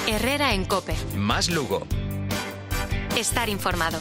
Herrera en COPE. Más Lugo. Estar informado.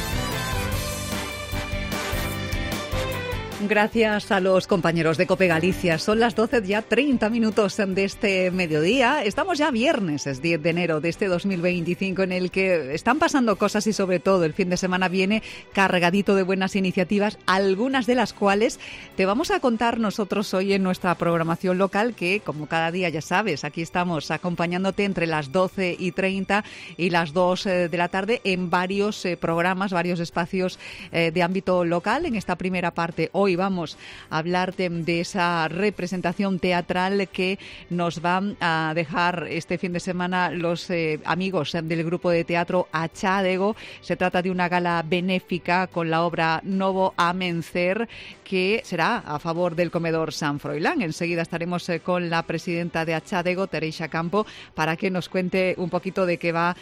Gracias a los compañeros de COPE Galicia. Son las 12 ya 30 minutos de este mediodía. Estamos ya viernes, es 10 de enero de este 2025, en el que están pasando cosas y sobre todo el fin de semana viene cargadito de buenas iniciativas, algunas de las cuales te vamos a contar nosotros hoy en nuestra programación local, que como cada día ya sabes, aquí estamos acompañándote entre las 12:30 y las 2 de la tarde en varios programas, varios espacios de ámbito local. En esta primera parte hoy vamos a hablar de esa representación teatral que nos van a dejar este fin de semana los amigos del grupo de teatro Achádego. Se trata de una gala benéfica con la obra Novo Amencer, que será a favor del comedor San Froilán. Enseguida estaremos con la presidenta de Achádego, Teresa Campo, para que nos cuente un poquito de qué va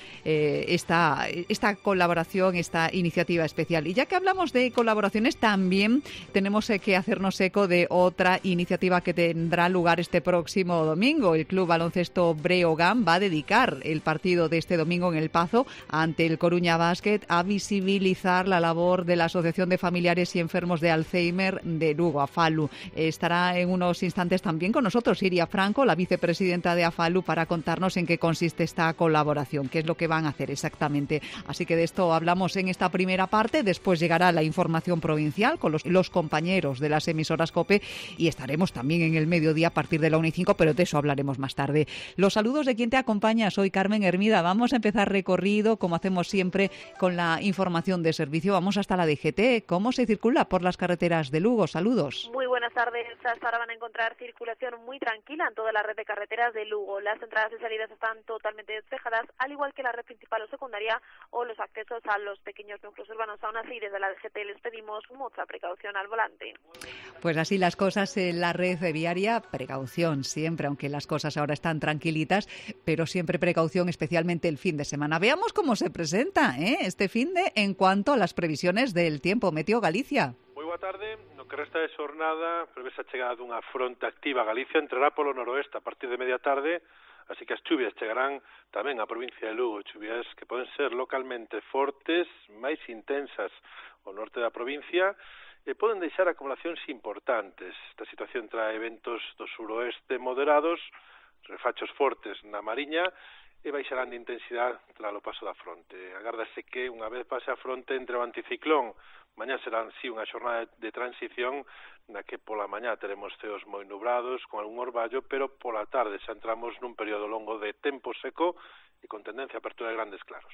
esta colaboración, esta iniciativa especial. Y ya que hablamos de colaboraciones, también tenemos que hacernos eco de otra iniciativa que tendrá lugar este próximo domingo. El Club Baloncesto Breogán va a dedicar el partido de este domingo en El Pazo ante el Coruña Basket a visibilizar la labor de la Asociación de Familiares y Enfermos de Alzheimer de Lugo, AFALU. Estará en unos instantes también con nosotros Iria Franco, la vicepresidenta de AFALU, para contarnos en qué consiste esta colaboración, qué es lo que van a hacer exactamente. Así que de esto hablamos en esta primera parte. Después llegará la información provincial con los compañeros de las emisoras COPE y estaremos también en el mediodía a partir de la 1:05, pero de eso hablaremos más tarde. Los saludos de quien te acompaña, soy Carmen Hermida. Vamos a empezar recorrido, como hacemos siempre, con la información de servicio. Vamos hasta la DGT. ¿Cómo se circula por las carreteras de Lugo? Saludos. Muy buenas tardes. Hasta ahora van a encontrar circulación muy tranquila en toda la red de carreteras de Lugo. Las entradas y salidas están totalmente despejadas, al igual que la red principal o secundaria o los accesos a los pequeños núcleos urbanos. Aún así, desde la DGT les pedimos mucha precaución al volante. Pues así las cosas en la red viaria, precaución siempre, aunque las cosas ahora están tranquilitas, pero siempre precaución, especialmente el fin de semana. Veamos cómo se presenta este finde en cuanto a las previsiones del tiempo. Meteo Galicia. Moi boa tarde. No que resta de xornada prevese a chegada dunha fronte activa a Galicia, entrará polo noroeste a partir de media tarde, así que as chuvias chegarán tamén á provincia de Lugo, chuvias que poden ser localmente fortes, máis intensas ao norte da provincia, e poden deixar acumulacións importantes. Esta situación trae ventos do suroeste moderados, refachos fortes na Mariña e baixarán de intensidade tras o paso da fronte. Agárdase que unha vez pase a fronte entre o anticiclón, mañá será así unha xornada de transición na que pola mañá teremos ceos moi nubrados con algún orballo, pero pola tarde xa entramos nun período longo de tempo seco e con tendencia a apertura de grandes claros.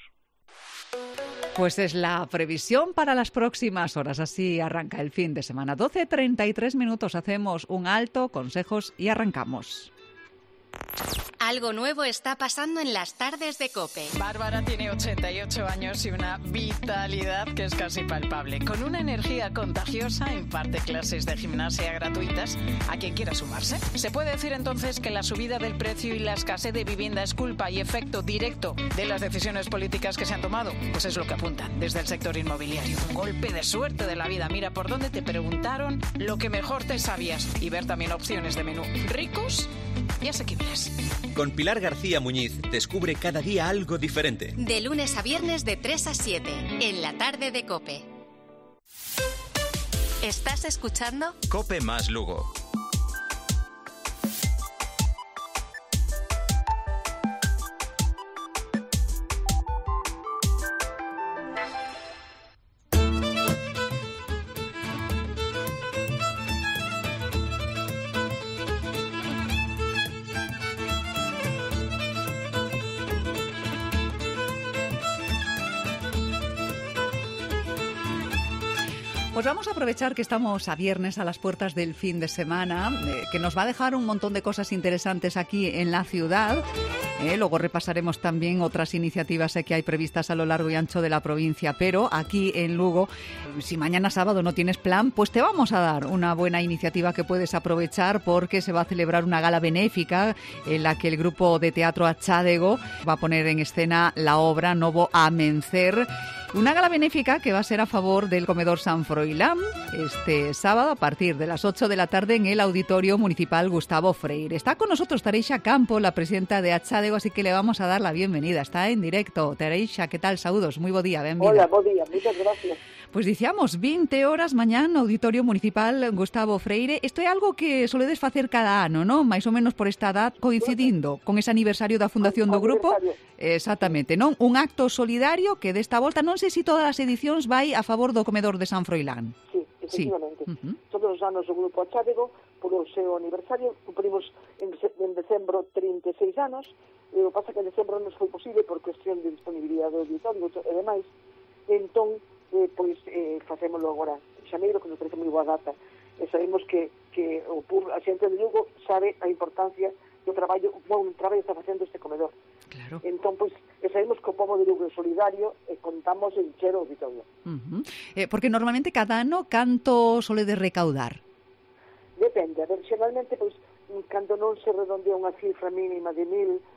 Pues es la previsión para las próximas horas. Así arranca el fin de semana. 12:33 minutos. Hacemos un alto, consejos y arrancamos. Algo nuevo está pasando en las tardes de COPE. Bárbara tiene 88 años y una vitalidad que es casi palpable. Con una energía contagiosa, imparte clases de gimnasia gratuitas a quien quiera sumarse. ¿Se puede decir entonces que la subida del precio y la escasez de vivienda es culpa y efecto directo de las decisiones políticas que se han tomado? Pues es lo que apuntan desde el sector inmobiliario. Un golpe de suerte de la vida. Mira por dónde te preguntaron lo que mejor te sabías y ver también opciones de menú ricos y asequibles. Con Pilar García Muñiz descubre cada día algo diferente. De lunes a viernes de 3 a 7, en la tarde de COPE. ¿Estás escuchando? COPE más Lugo. Pues vamos a aprovechar que estamos a viernes, a las puertas del fin de semana, que nos va a dejar un montón de cosas interesantes aquí en la ciudad. Luego repasaremos también otras iniciativas que hay previstas a lo largo y ancho de la provincia, pero aquí en Lugo, si mañana sábado no tienes plan, pues te vamos a dar una buena iniciativa que puedes aprovechar, porque se va a celebrar una gala benéfica en la que el grupo de teatro Achádego va a poner en escena la obra Novo Amencer. Una gala benéfica que va a ser a favor del comedor San Froilán este sábado a partir de las 8 de la tarde en el Auditorio Municipal Gustavo Freire. Está con nosotros Tareixa Campo, la presidenta de Achádego, así que le vamos a dar la bienvenida. Está en directo. Tareixa, ¿qué tal? Saúdos, moi bo día, benvida. Hola, bo día, moitas gracias. Pois dicíamos, 20 horas mañán no Auditorio Municipal Gustavo Freire. Isto é algo que soledes facer cada ano, non? Mais ou menos por esta data, coincidindo con ese aniversario da fundación do grupo. Exactamente, non? Un acto solidario que desta volta, non sei se todas as edicións vai a favor do comedor de San Froilán. Sí, efectivamente. Sí. Todos os anos o grupo Achádego, por o seu aniversario, cumprimos en decembro 36 anos. O que pasa que en decembro non foi posible por cuestión de disponibilidade do auditorio e demais. Entón, facémoslo agora en xaneiro, que nos parece moi boa data, e sabemos que a xente de Lugo sabe a importancia do traballo, un traballo está facendo este comedor. Claro. Entón, sabemos que o pobo de Lugo é solidario e contamos en chero auditorio. Porque normalmente cada ano canto soledes recaudar? Depende, xeralmente, cando non se redondea unha cifra mínima de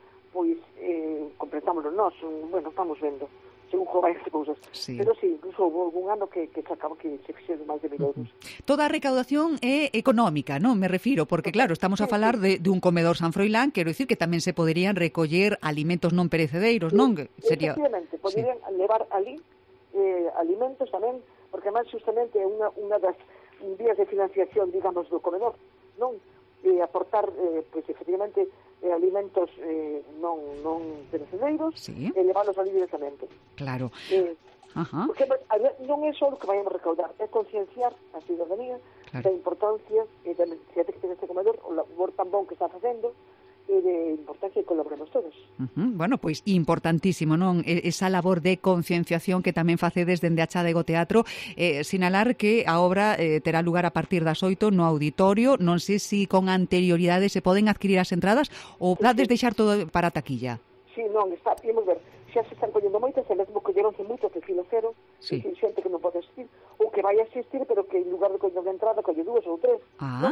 1.000, completámoslo nós, vamos vendo. Según como vai as cousas. Sí. Pero sí, incluso houve algún ano que sacamos que se fixeron máis de 1.000 euros. Toda a recaudación é económica, non? Me refiro, porque claro, estamos a falar de un comedor San Froilán, quero dicir que tamén se poderían recoller alimentos non perecedeiros, non? Efectivamente, poderían levar ali alimentos tamén, porque además justamente é unha das vías de financiación, digamos, do comedor, non? Aportar, efectivamente, alimentos non perecedeiros, sí, e leválos ali directamente. Claro. Porque non é só o que vayamos a recaudar, é concienciar a ciudadanía, claro, da importancia e da necesidade que ten este comedor, o labor tan bon que está facendo, e de importancia que colaboremos todos. Bueno, pois importantísimo, non? Esa labor de concienciación que tamén facedes dende Achádego Teatro. Sinalar que a obra terá lugar a partir das 8 no auditorio. Non sei se con anterioridade se poden adquirir as entradas ou dades deixar todo para a taquilla. Sí, non, imos ver. Xa se están collendo moitas, e mesmo colleronse moitas de fila cero, sí, e xente que non pode asistir, ou que vai a asistir, pero que en lugar de coller de entrada, colle 2 ou 3.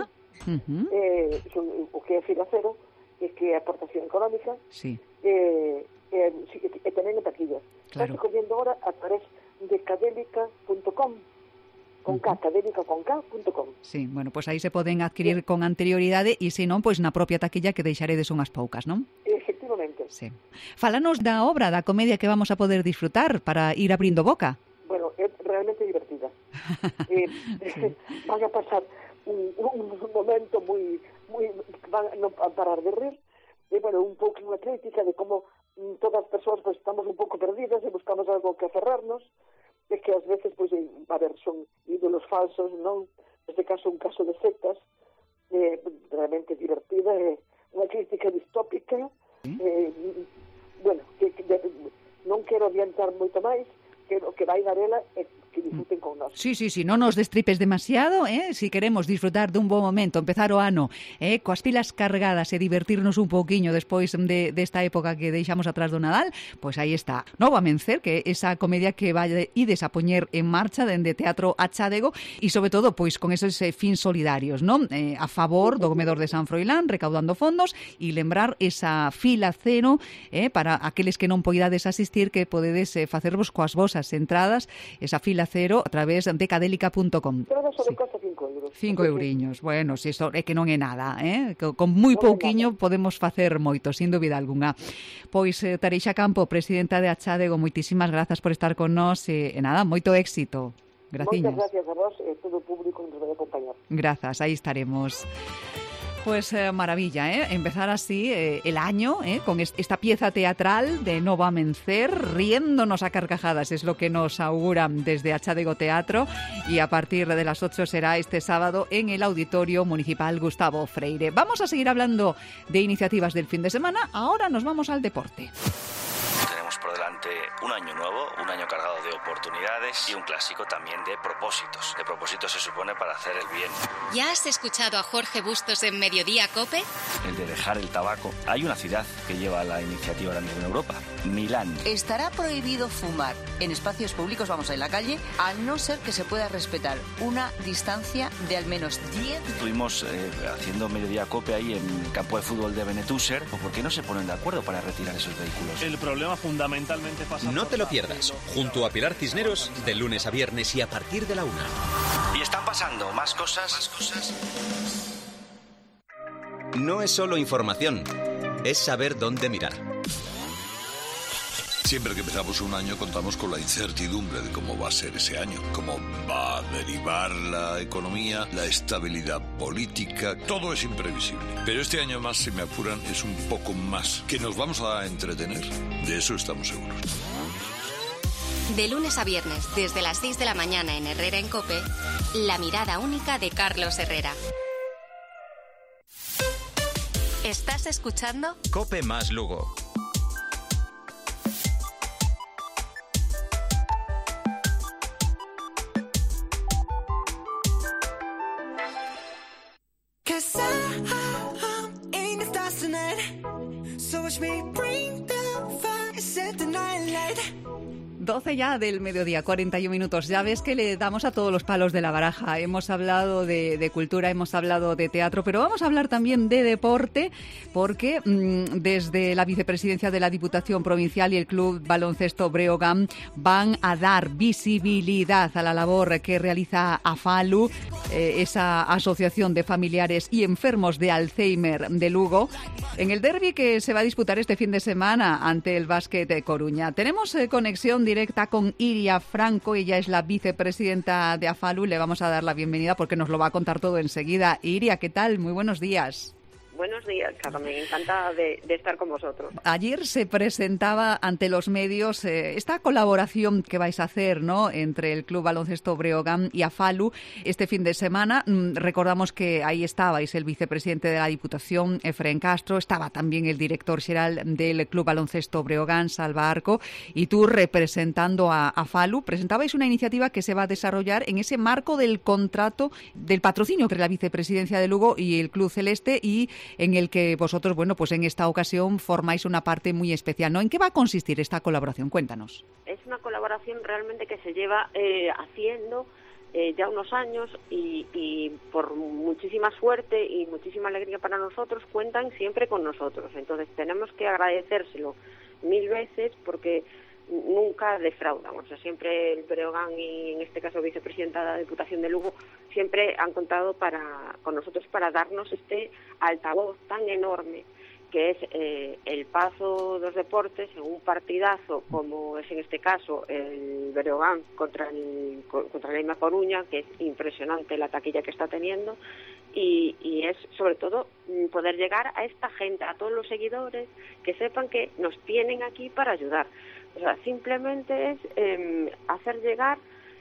O que é fila cero, que é a aportación económica, sí, e tamén en taquilla. Claro. Estás collendo ahora a través de cadélica.com, con K, cadélica.com. Sí, bueno, pois aí se poden adquirir con anterioridade e se non, pois na propia taquilla que deixaredes unhas poucas, non? Efectivamente. Sí. Fálanos da obra, da comedia que vamos a poder disfrutar para ir abrindo boca. Bueno, é realmente divertida. Van a pasar un momento moi van a non parar de rir, e un pouco unha crítica de como todas as persoas estamos un pouco perdidas e buscamos algo que aferrarnos, e que ás veces son ídolos falsos, non? Neste caso un caso de sectas, realmente divertida, unha crítica distópica, non quero adiantar moito máis, que vai dar ela e que disfruten con nós. Sí, non nos destripes demasiado, si queremos disfrutar dun bo momento, empezar o ano, coas pilas cargadas e divertirnos un pouquiño despois desta época que deixamos atrás do Nadal, pois aí está. Novo Amencer, que é esa comedia que vai ides a poñer en marcha dende Teatro Achádego e, sobre todo, pois con esos fins solidarios, non? A favor do comedor de San Froilán, recaudando fondos, e lembrar esa fila cero para aqueles que non poidades asistir, que podedes facervos coas vosas entradas, esa fila cero a través de cadélica.com. Todo sobre costa 5 euros. 5 euriños. Bueno, si isto é que non é nada, con moi pouquiño podemos facer moito, sin dúbida algunha. Pois Tareixa Campo, presidenta de Achádego, moitísimas grazas por estar con nós e nada, moito éxito. Graciñas. Moitas gracias a vos e todo o público que nos vai acompañar. Grazas, aí estaremos. Pues maravilla, empezar así el año con esta pieza teatral de Novo Amencer, riéndonos a carcajadas, es lo que nos auguran desde Achádego Teatro, y a partir de las 8 será este sábado en el Auditorio Municipal Gustavo Freire. Vamos a seguir hablando de iniciativas del fin de semana, ahora nos vamos al deporte. Tenemos por delante un año nuevo, un año cargado de oportunidades y un clásico también de propósitos. De propósitos se supone para hacer el bien. ¿Ya has escuchado a Jorge Bustos en Mediodía COPE? El de dejar el tabaco. Hay una ciudad que lleva la iniciativa ahora mismo en Europa, Milán. Estará prohibido fumar en espacios públicos, vamos, en la calle, al no ser que se pueda respetar una distancia de al menos 10. Estuvimos haciendo Mediodía COPE ahí en el campo de fútbol de Benetúser. ¿Por qué no se ponen de acuerdo para retirar esos vehículos? El problema fundamental No te lo pierdas, junto a Pilar Cisneros, de lunes a viernes y a partir de la 1. Y están pasando más cosas. No es solo información, es saber dónde mirar. Siempre que empezamos un año contamos con la incertidumbre de cómo va a ser ese año, cómo va a derivar la economía, la estabilidad política, todo es imprevisible. Pero este año más, si me apuran, es un poco más que nos vamos a entretener. De eso estamos seguros. De lunes a viernes, desde las 6 de la mañana en Herrera en COPE, la mirada única de Carlos Herrera. ¿Estás escuchando? COPE más Lugo. Doce ya del mediodía, 41 minutos. Ya ves que le damos a todos los palos de la baraja. Hemos hablado de cultura, hemos hablado de teatro, pero vamos a hablar también de deporte, porque desde la vicepresidencia de la Diputación Provincial y el Club Baloncesto Breogán van a dar visibilidad a la labor que realiza AFALU, esa asociación de familiares y enfermos de Alzheimer de Lugo, en el derbi que se va a disputar este fin de semana ante el Básquet de Coruña. Tenemos conexión directa con Iria Franco, ella es la vicepresidenta de AFALU, le vamos a dar la bienvenida porque nos lo va a contar todo enseguida. Iria, ¿qué tal? Muy buenos días. Buenos días, Carmen. Encantada de estar con vosotros. Ayer se presentaba ante los medios esta colaboración que vais a hacer, ¿no?, entre el Club Baloncesto Breogán y AFALU este fin de semana. Recordamos que ahí estabais el vicepresidente de la Diputación, Efrén Castro, estaba también el director general del Club Baloncesto Breogán, Salva Arco, y tú representando a AFALU, presentabais una iniciativa que se va a desarrollar en ese marco del contrato del patrocinio entre la vicepresidencia de Lugo y el Club Celeste, y en el que vosotros, bueno, pues en esta ocasión formáis una parte muy especial, ¿no? ¿En qué va a consistir esta colaboración? Cuéntanos. Es una colaboración realmente que se lleva haciendo ya unos años y por muchísima suerte y muchísima alegría para nosotros cuentan siempre con nosotros. Entonces tenemos que agradecérselo 1000 veces porque nunca defraudan. O sea, siempre el Breogán y en este caso vicepresidenta de la Diputación de Lugo siempre han contado con nosotros para darnos este altavoz tan enorme que es el paso dos deportes en un partidazo como es en este caso el Breogán contra la Lima Coruña, que es impresionante la taquilla que está teniendo, y es sobre todo poder llegar a esta gente, a todos los seguidores, que sepan que nos tienen aquí para ayudar. O sea, simplemente es hacer llegar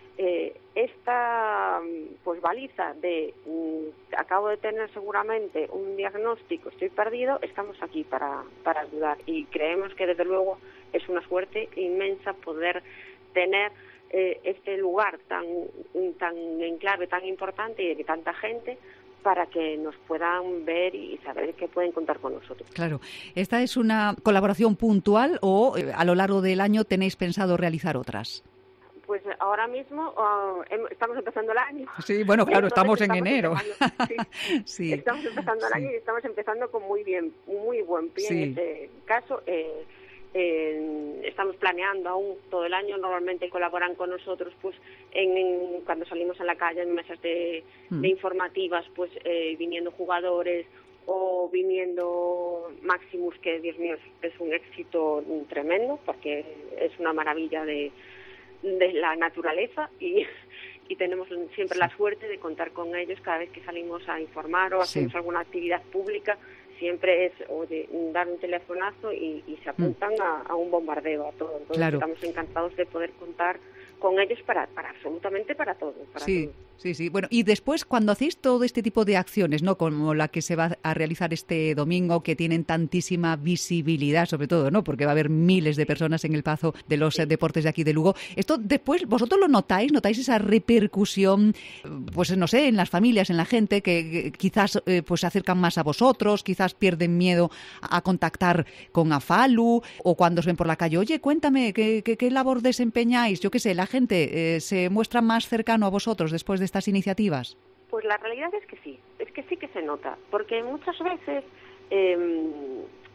esta pues baliza de acabo de tener seguramente un diagnóstico, estoy perdido, estamos aquí para ayudar, y creemos que desde luego es una suerte inmensa poder tener este lugar tan enclave, tan importante y de tanta gente, para que nos puedan ver y saber que pueden contar con nosotros. Claro. ¿Esta es una colaboración puntual o a lo largo del año tenéis pensado realizar otras? Pues ahora mismo estamos empezando el año. Sí, bueno, claro, estamos en enero. Sí. Estamos empezando el año y estamos empezando con muy buen pie en este caso. Estamos planeando aún todo el año. Normalmente colaboran con nosotros pues cuando salimos a la calle en mesas de informativas, pues viniendo jugadores o viniendo Maximus, que Dios mío es un éxito tremendo porque es una maravilla de la naturaleza y tenemos siempre la suerte de contar con ellos cada vez que salimos a informar o hacemos alguna actividad pública. Siempre es dar un telefonazo y se apuntan a un bombardeo, a todo. Entonces estamos encantados de poder contar con ellos para absolutamente para todo. Sí. Bueno, y después cuando hacéis todo este tipo de acciones, ¿no?, como la que se va a realizar este domingo, que tienen tantísima visibilidad, sobre todo, ¿no?, porque va a haber miles de personas en el Pazo de los deportes de aquí de Lugo. Esto después, ¿vosotros lo notáis esa repercusión, pues no sé, en las familias, en la gente, que quizás pues se acercan más a vosotros, quizás pierden miedo a contactar con AFALU, o cuando os ven por la calle, oye, cuéntame, ¿qué labor desempeñáis? Yo qué sé, la gente se muestra más cercano a vosotros después de estas iniciativas? Pues la realidad es que sí que se nota, porque muchas veces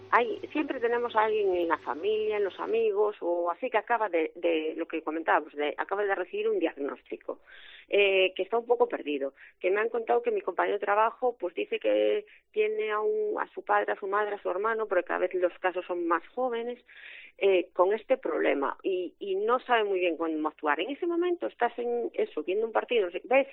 siempre tenemos a alguien en la familia, en los amigos, o así que acaba de lo que comentábamos, acaba de recibir un diagnóstico, que está un poco perdido, que me han contado que mi compañero de trabajo pues dice que tiene a su padre, a su madre, a su hermano, porque cada vez los casos son más jóvenes, con este problema, y no sabe muy bien cómo actuar. En ese momento estás viendo un partido, ves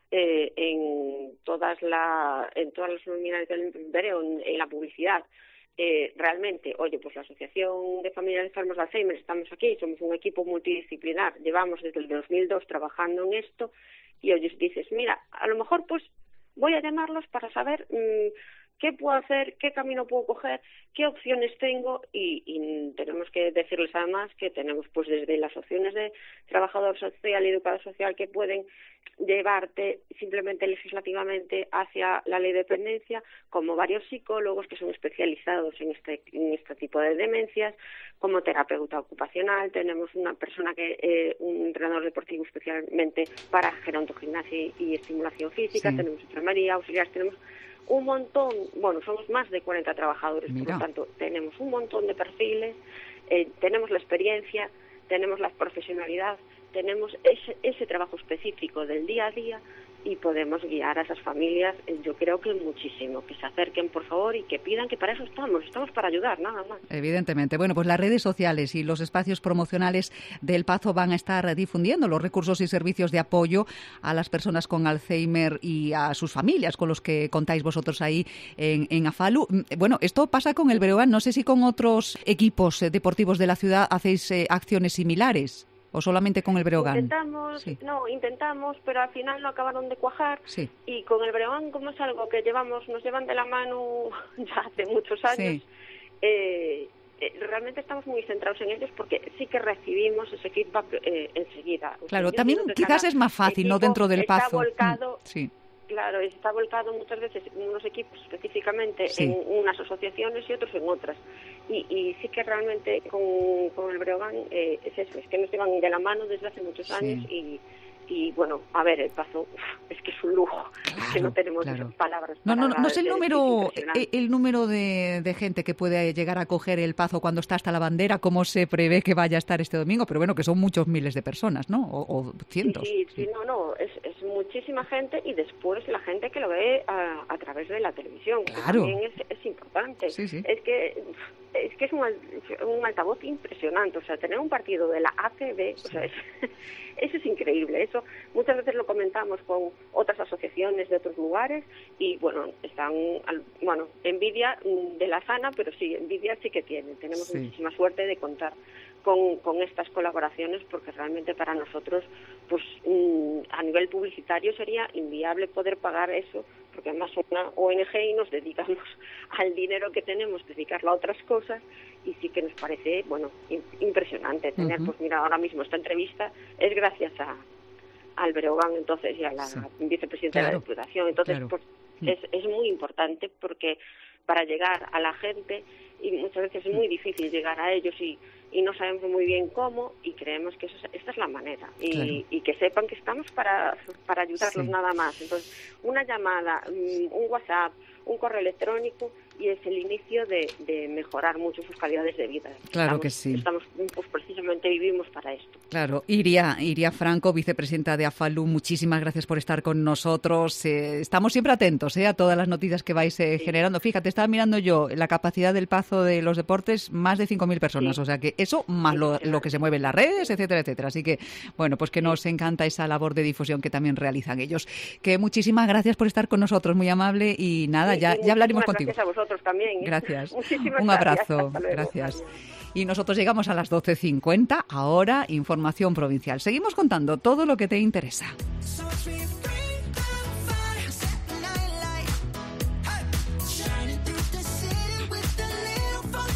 en todas las luminarias del veo en la publicidad, realmente, oye, pues la Asociación de Familiares Enfermos de Alzheimer, estamos aquí, somos un equipo multidisciplinar, llevamos desde el 2002 trabajando en esto, y oye, dices, mira, a lo mejor pues voy a llamarlos para saber qué puedo hacer, qué camino puedo coger, qué opciones tengo, y tenemos que decirles además que tenemos pues desde las opciones de trabajador social y educador social que pueden llevarte simplemente legislativamente hacia la ley de dependencia, como varios psicólogos que son especializados en este tipo de demencias, como terapeuta ocupacional, tenemos una persona un entrenador deportivo especialmente para gerontogimnasia y estimulación física, sí. Tenemos enfermería, auxiliares, tenemos un montón, somos más de 40 trabajadores, por lo tanto tenemos un montón de perfiles, tenemos la experiencia, tenemos la profesionalidad, tenemos ese trabajo específico del día a día y podemos guiar a esas familias, yo creo que muchísimo, que se acerquen por favor y que pidan, que para eso estamos para ayudar, nada más. Evidentemente. Bueno, pues las redes sociales y los espacios promocionales del Pazo van a estar difundiendo los recursos y servicios de apoyo a las personas con Alzheimer y a sus familias, con los que contáis vosotros ahí en Afalu. Bueno, esto pasa con el Breogán, no sé si con otros equipos deportivos de la ciudad hacéis acciones similares. ¿O solamente con el Breogán? Intentamos, pero al final no acabaron de cuajar. Sí. Y con el Breogán, como es algo que nos llevan de la mano ya hace muchos años, realmente estamos muy centrados en ellos porque sí que recibimos ese feedback enseguida. Claro, también quizás es más fácil, ¿no? Dentro del Pazo. Sí. Claro, está volcado muchas veces unos equipos específicamente en unas asociaciones y otros en otras. Y sí que realmente con el Breogán es eso, es que nos llevan de la mano desde hace muchos años y bueno, a ver, el Pazo es que es un lujo, que no tenemos palabras. No sé el número de gente que puede llegar a coger el Pazo cuando está hasta la bandera, cómo se prevé que vaya a estar este domingo, pero bueno, que son muchos miles de personas, ¿no? O cientos. Sí, es muchísima gente y después la gente que lo ve a través de la televisión, que también es importante. Sí. Es que es un altavoz impresionante, o sea, tener un partido de la ACB, o sea, eso es increíble, eso muchas veces lo comentamos con otras asociaciones de otros lugares y envidia de la sana, pero sí, envidia sí que tenemos muchísima suerte de contar con estas colaboraciones porque realmente para nosotros pues a nivel publicitario sería inviable poder pagar eso porque además somos una ONG y nos dedicamos al dinero que tenemos, dedicarlo a otras cosas y sí que nos parece, impresionante tener, pues mira, ahora mismo esta entrevista es gracias al Breogán entonces y a la vicepresidenta de la Diputación, entonces pues es muy importante porque para llegar a la gente y muchas veces es muy difícil llegar a ellos y no sabemos muy bien cómo y creemos que esta es la manera y que sepan que estamos para ayudarlos nada más. Entonces, una llamada, un WhatsApp, un correo electrónico y es el inicio de mejorar mucho sus calidades de vida. Claro que sí. Pues precisamente vivimos para esto. Claro. Iria Franco, vicepresidenta de Afalu, muchísimas gracias por estar con nosotros. Estamos siempre atentos a todas las noticias que vais generando. Fíjate, estaba mirando yo la capacidad del Pazo de los deportes, más de 5.000 personas. O sea que eso, más lo que se mueve en las redes, etcétera, etcétera. Así que, bueno, pues que nos encanta esa labor de difusión que también realizan ellos. Que muchísimas gracias por estar con nosotros, muy amable. Y nada, ya hablaremos contigo. Gracias a vosotros también. Gracias. Muchísimas Un abrazo. Gracias. Y nosotros llegamos a las 12:50. Ahora, información provincial. Seguimos contando todo lo que te interesa.